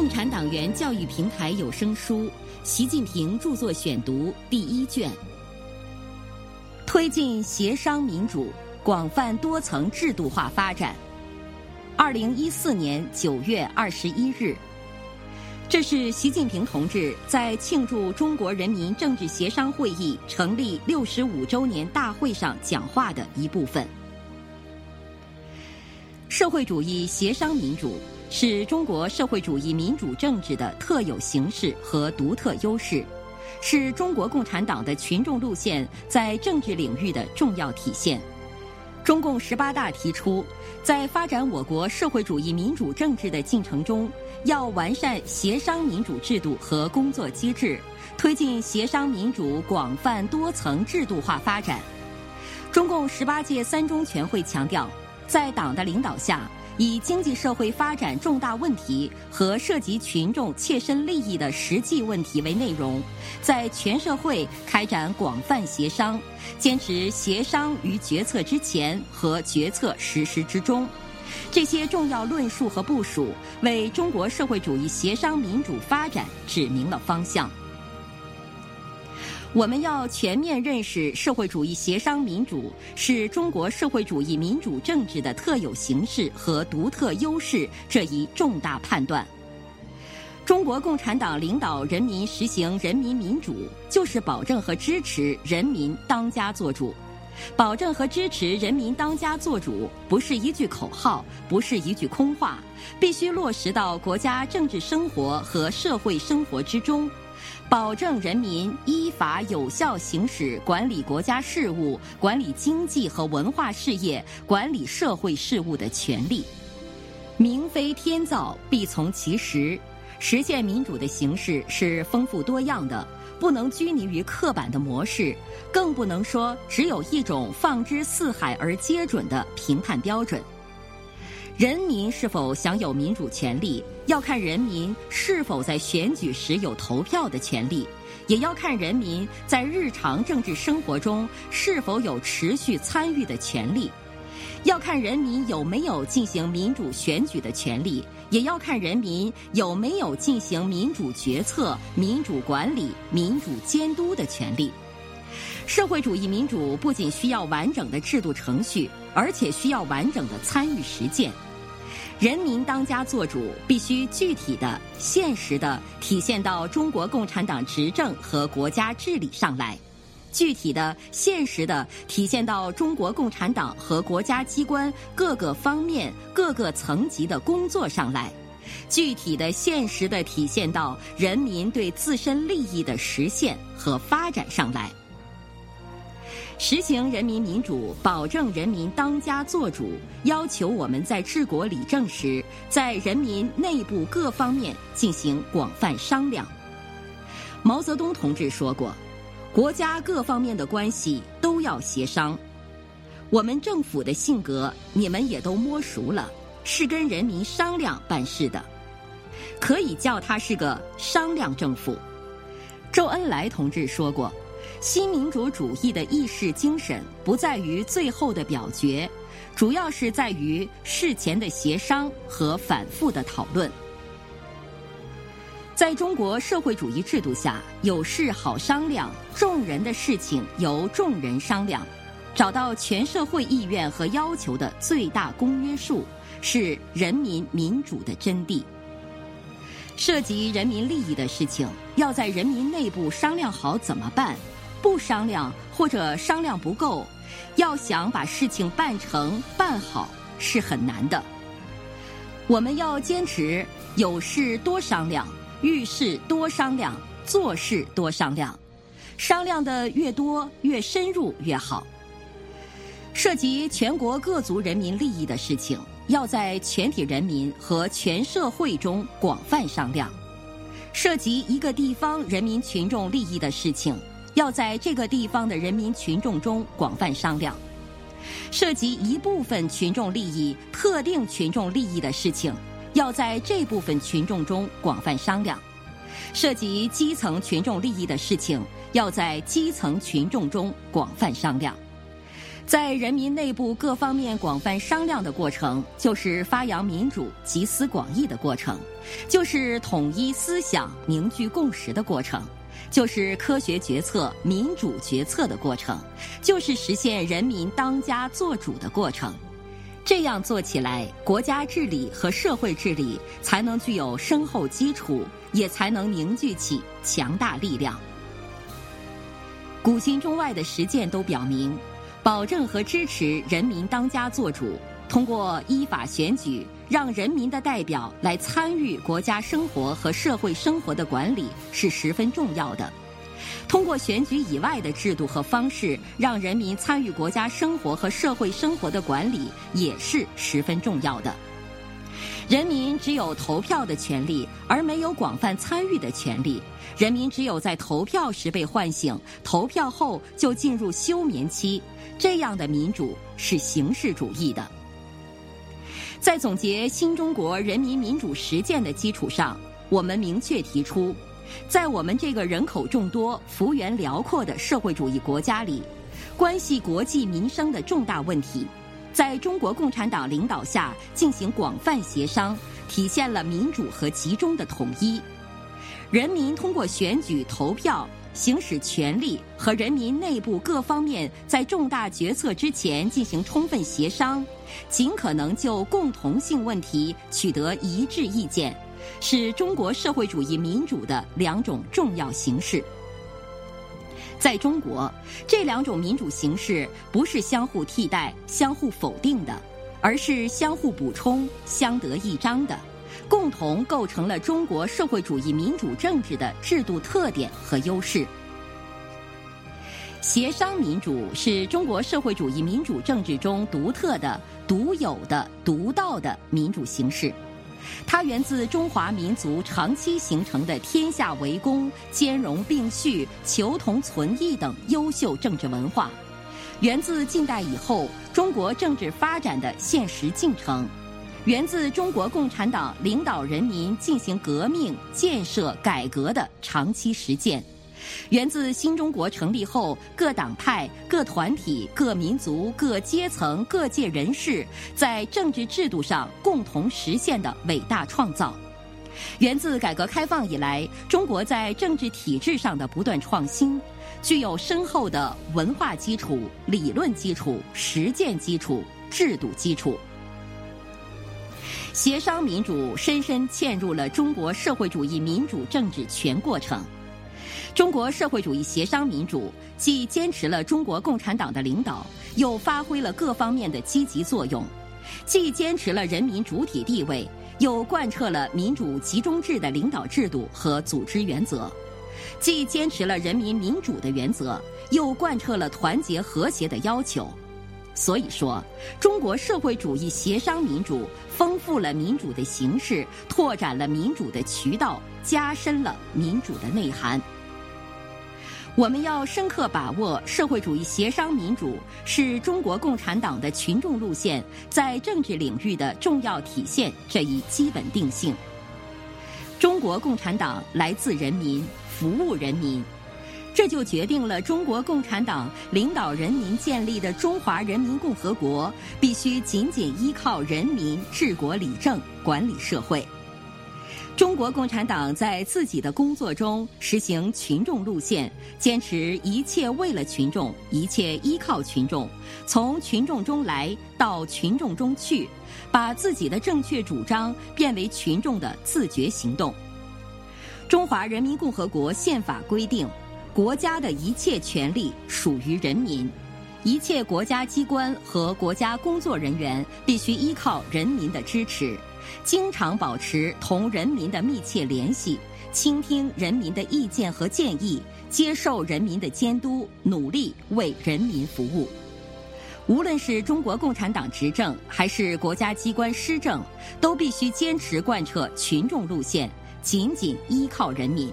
共产党员教育平台有声书《习近平著作选读》第1卷，推进协商民主广泛多层制度化发展。2014年9月21日，这是习近平同志在庆祝中国人民政治协商会议成立65周年大会上讲话的一部分。社会主义协商民主是中国社会主义民主政治的特有形式和独特优势，是中国共产党的群众路线在政治领域的重要体现。中共18大提出，在发展我国社会主义民主政治的进程中，要完善协商民主制度和工作机制，推进协商民主广泛多层制度化发展。中共18届3中全会强调，在党的领导下，以经济社会发展重大问题和涉及群众切身利益的实际问题为内容，在全社会开展广泛协商，坚持协商于决策之前和决策实施之中。这些重要论述和部署为中国社会主义协商民主发展指明了方向。我们要全面认识社会主义协商民主是中国社会主义民主政治的特有形式和独特优势这一重大判断。中国共产党领导人民实行人民民主，就是保证和支持人民当家作主。保证和支持人民当家作主不是一句口号，不是一句空话，必须落实到国家政治生活和社会生活之中，保证人民依法有效行使管理国家事务、管理经济和文化事业、管理社会事务的权利。民非天造，必从其时。实现民主的形式是丰富多样的，不能拘泥于刻板的模式，更不能说只有一种放之四海而皆准的评判标准。人民是否享有民主权利，要看人民是否在选举时有投票的权利，也要看人民在日常政治生活中是否有持续参与的权利，要看人民有没有进行民主选举的权利，也要看人民有没有进行民主决策、民主管理、民主监督的权利。社会主义民主不仅需要完整的制度程序，而且需要完整的参与实践。人民当家作主必须具体的、现实的体现到中国共产党执政和国家治理上来，具体的、现实的体现到中国共产党和国家机关各个方面、各个层级的工作上来，具体的、现实的体现到人民对自身利益的实现和发展上来。实行人民民主，保证人民当家作主，要求我们在治国理政时，在人民内部各方面进行广泛商量。毛泽东同志说过，国家各方面的关系都要协商。我们政府的性格你们也都摸熟了，是跟人民商量办事的，可以叫它是个商量政府。周恩来同志说过，新民主主义的议事精神不在于最后的表决，主要是在于事前的协商和反复的讨论。在中国社会主义制度下，有事好商量，众人的事情由众人商量，找到全社会意愿和要求的最大公约数，是人民民主的真谛。涉及人民利益的事情，要在人民内部商量好怎么办，不商量或者商量不够，要想把事情办成办好是很难的。我们要坚持有事多商量，遇事多商量，做事多商量，商量的越多越深入越好。涉及全国各族人民利益的事情，要在全体人民和全社会中广泛商量；涉及一个地方人民群众利益的事情，要在这个地方的人民群众中广泛商量；涉及一部分群众利益、特定群众利益的事情，要在这部分群众中广泛商量；涉及基层群众利益的事情，要在基层群众中广泛商量。 在人民内部各方面广泛商量的过程，就是发扬民主、集思广益的过程，就是统一思想、凝聚共识的过程，就是科学决策、民主决策的过程，就是实现人民当家作主的过程。这样做起来，国家治理和社会治理才能具有深厚基础，也才能凝聚起强大力量。古今中外的实践都表明，保证和支持人民当家作主，通过依法选举，让人民的代表来参与国家生活和社会生活的管理是十分重要的。通过选举以外的制度和方式，让人民参与国家生活和社会生活的管理也是十分重要的。人民只有投票的权利，而没有广泛参与的权利。人民只有在投票时被唤醒，投票后就进入休眠期，这样的民主是形式主义的。在总结新中国人民民主实践的基础上，我们明确提出，在我们这个人口众多、幅员辽阔的社会主义国家里，关系国计民生的重大问题，在中国共产党领导下进行广泛协商，体现了民主和集中的统一。人民通过选举投票行使权利，和人民内部各方面在重大决策之前进行充分协商，尽可能就共同性问题取得一致意见，是中国社会主义民主的两种重要形式。在中国，这两种民主形式不是相互替代、相互否定的，而是相互补充、相得益彰的，共同构成了中国社会主义民主政治的制度特点和优势。协商民主是中国社会主义民主政治中独特的、独有的、独到的民主形式。它源自中华民族长期形成的天下为公、兼容并蓄、求同存异等优秀政治文化，源自近代以后中国政治发展的现实进程，源自中国共产党领导人民进行革命、建设、改革的长期实践，源自新中国成立后各党派、各团体、各民族、各阶层、各界人士在政治制度上共同实现的伟大创造，源自改革开放以来中国在政治体制上的不断创新，具有深厚的文化基础、理论基础、实践基础、制度基础。协商民主深深嵌入了中国社会主义民主政治全过程。中国社会主义协商民主既坚持了中国共产党的领导，又发挥了各方面的积极作用；既坚持了人民主体地位，又贯彻了民主集中制的领导制度和组织原则；既坚持了人民民主的原则，又贯彻了团结和谐的要求。所以说，中国社会主义协商民主丰富了民主的形式，拓展了民主的渠道，加深了民主的内涵。我们要深刻把握社会主义协商民主是中国共产党的群众路线在政治领域的重要体现这一基本定性。中国共产党来自人民，服务人民，这就决定了中国共产党领导人民建立的中华人民共和国必须紧紧依靠人民治国理政、管理社会。中国共产党在自己的工作中实行群众路线，坚持一切为了群众，一切依靠群众，从群众中来到群众中去，把自己的正确主张变为群众的自觉行动。中华人民共和国宪法规定，国家的一切权利属于人民，一切国家机关和国家工作人员必须依靠人民的支持，经常保持同人民的密切联系，倾听人民的意见和建议，接受人民的监督，努力为人民服务。无论是中国共产党执政，还是国家机关施政，都必须坚持贯彻群众路线，紧紧依靠人民。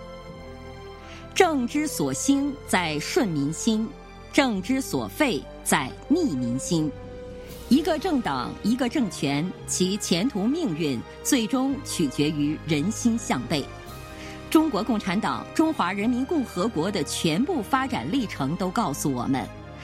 政之所兴在顺民心，政之所废在逆民心。一个政党，一个政权，其前途命运最终取决于人心向背。中国共产党、中华人民共和国的全部发展历程都告诉我们，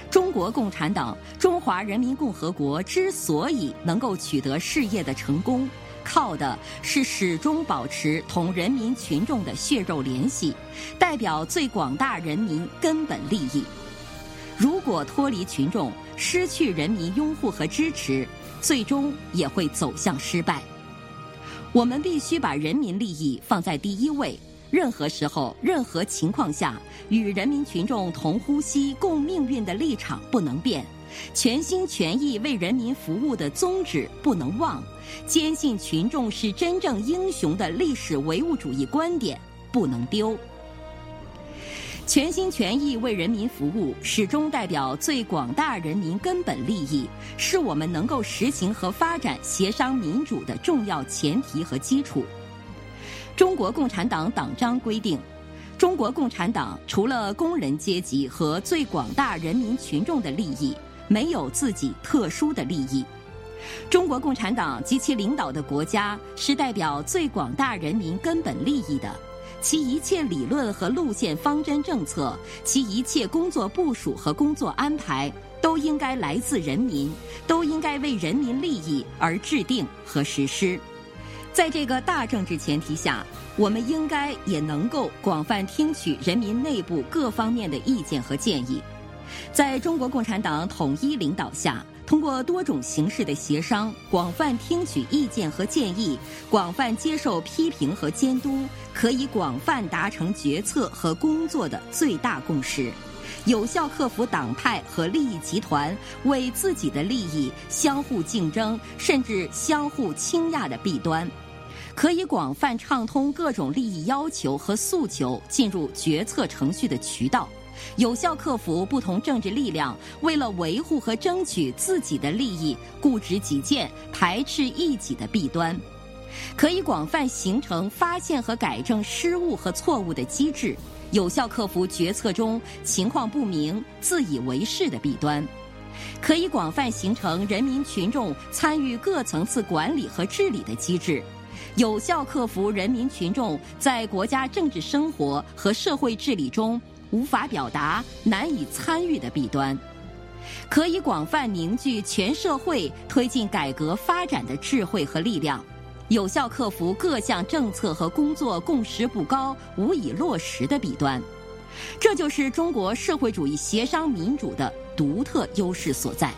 中国共产党、中华人民共和国之所以能够取得事业的成功，靠的是始终保持同人民群众的血肉联系，代表最广大人民根本利益。如果脱离群众，失去人民拥护和支持，最终也会走向失败。我们必须把人民利益放在第一位，任何时候、任何情况下，与人民群众同呼吸、共命运的立场不能变，全心全意为人民服务的宗旨不能忘，坚信群众是真正英雄的历史唯物主义观点不能丢。全心全意为人民服务，始终代表最广大人民根本利益，是我们能够实行和发展协商民主的重要前提和基础。中国共产党党章规定，中国共产党除了工人阶级和最广大人民群众的利益，没有自己特殊的利益。中国共产党及其领导的国家是代表最广大人民根本利益的，其一切理论和路线方针政策，其一切工作部署和工作安排，都应该来自人民，都应该为人民利益而制定和实施。在这个大政治前提下，我们应该也能够广泛听取人民内部各方面的意见和建议。在中国共产党统一领导下，通过多种形式的协商，广泛听取意见和建议，广泛接受批评和监督，可以广泛达成决策和工作的最大共识，有效克服党派和利益集团为自己的利益相互竞争甚至相互倾轧的弊端，可以广泛畅通各种利益要求和诉求进入决策程序的渠道，有效克服不同政治力量为了维护和争取自己的利益固执己见、排斥异己的弊端，可以广泛形成发现和改正失误和错误的机制，有效克服决策中情况不明、自以为是的弊端，可以广泛形成人民群众参与各层次管理和治理的机制，有效克服人民群众在国家政治生活和社会治理中无法表达、难以参与的弊端，可以广泛凝聚全社会推进改革发展的智慧和力量，有效克服各项政策和工作共识不高、无以落实的弊端。这就是中国社会主义协商民主的独特优势所在。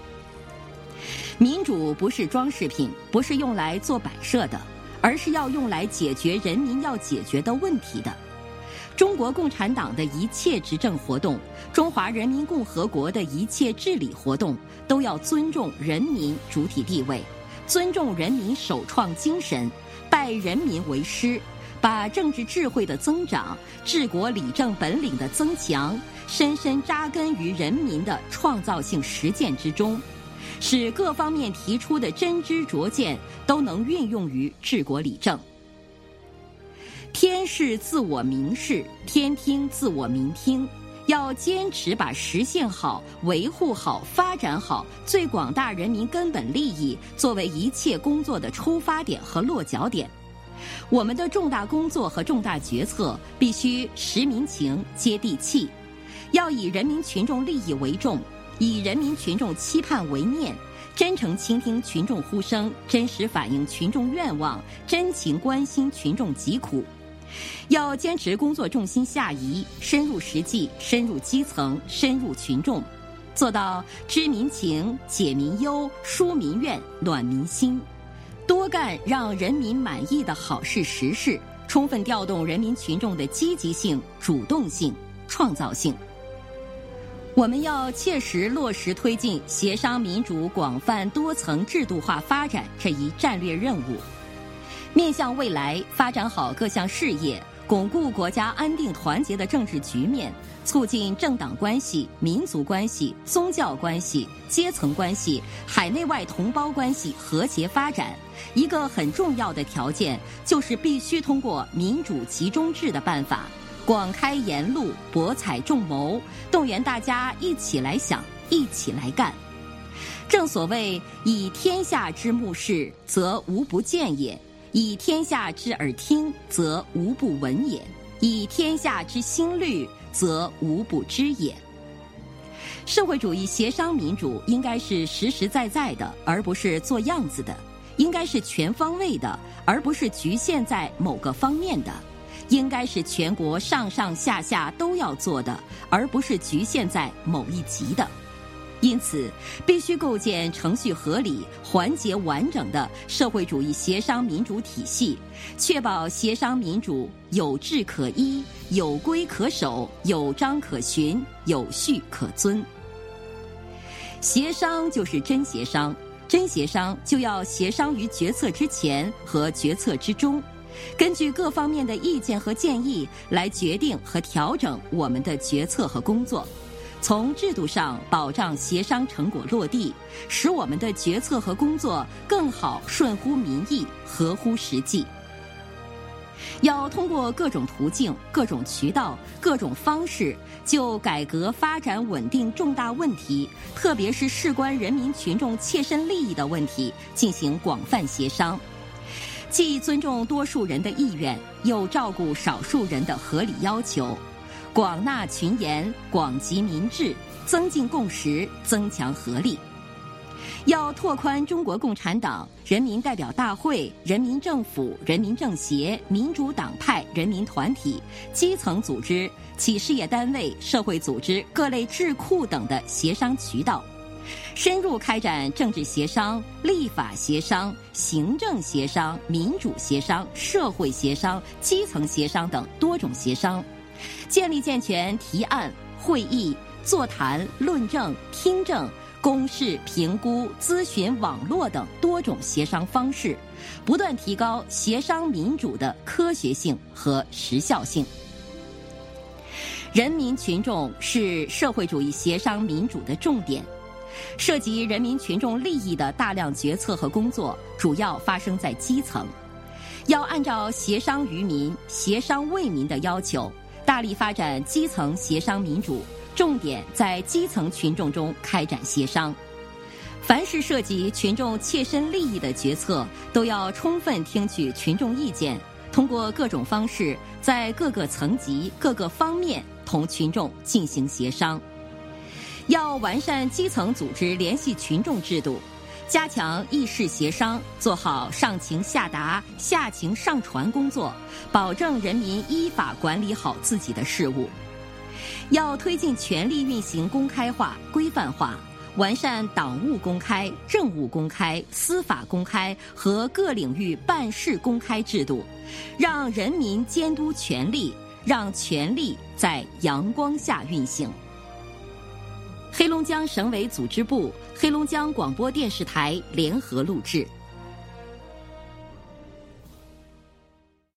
民主不是装饰品，不是用来做摆设的，而是要用来解决人民要解决的问题的。中国共产党的一切执政活动，中华人民共和国的一切治理活动，都要尊重人民主体地位，尊重人民首创精神，拜人民为师，把政治智慧的增长、治国理政本领的增强，深深扎根于人民的创造性实践之中，使各方面提出的真知灼见都能运用于治国理政。天视自我民视，天听自我民听，要坚持把实现好、维护好、发展好最广大人民根本利益作为一切工作的出发点和落脚点。我们的重大工作和重大决策必须实民情、接地气，要以人民群众利益为重，以人民群众期盼为念，真诚倾听群众呼声，真实反映群众愿望，真情关心群众疾苦。要坚持工作重心下移，深入实际，深入基层，深入群众，做到知民情、解民忧、舒民怨、暖民心，多干让人民满意的好事实事，充分调动人民群众的积极性、主动性、创造性。我们要切实落实推进协商民主广泛多层制度化发展这一战略任务，面向未来发展好各项事业，巩固国家安定团结的政治局面，促进政党关系、民族关系、宗教关系、阶层关系、海内外同胞关系和谐发展。一个很重要的条件就是必须通过民主集中制的办法，广开言路，博采众谋，动员大家一起来想，一起来干。正所谓以天下之目视，则无不见也；以天下之耳听，则无不闻也；以天下之心虑，则无不知也。 社会主义协商民主应该是实实在在的，而不是做样子的；应该是全方位的，而不是局限在某个方面的；应该是全国上上下下都要做的，而不是局限在某一级的。因此，必须构建程序合理、环节完整的社会主义协商民主体系，确保协商民主有制可依、有规可守、有章可循、有序可遵。协商就是真协商，真协商就要协商于决策之前和决策之中，根据各方面的意见和建议来决定和调整我们的决策和工作。从制度上保障协商成果落地，使我们的决策和工作更好顺乎民意、合乎实际。要通过各种途径、各种渠道、各种方式，就改革发展稳定重大问题，特别是事关人民群众切身利益的问题，进行广泛协商，既尊重多数人的意愿，又照顾少数人的合理要求，广纳群言，广集民智，增进共识，增强合力。要拓宽中国共产党、人民代表大会、人民政府、人民政协、民主党派、人民团体、基层组织、企事业单位、社会组织、各类智库等的协商渠道，深入开展政治协商、立法协商、行政协商、民主协商、社会协商、基层协商等多种协商，建立健全提案、会议、座谈、论证、听证、公示、评估、咨询网络等多种协商方式，不断提高协商民主的科学性和时效性。人民群众是社会主义协商民主的重点，涉及人民群众利益的大量决策和工作，主要发生在基层。要按照协商于民、协商为民的要求，大力发展基层协商民主，重点在基层群众中开展协商。凡是涉及群众切身利益的决策，都要充分听取群众意见，通过各种方式，在各个层级、各个方面同群众进行协商。要完善基层组织联系群众制度，加强议事协商，做好上情下达、下情上传工作，保证人民依法管理好自己的事务。要推进权力运行公开化、规范化，完善党务公开、政务公开、司法公开和各领域办事公开制度，让人民监督权力，让权力在阳光下运行。黑龙江省委组织部、黑龙江广播电视台联合录制。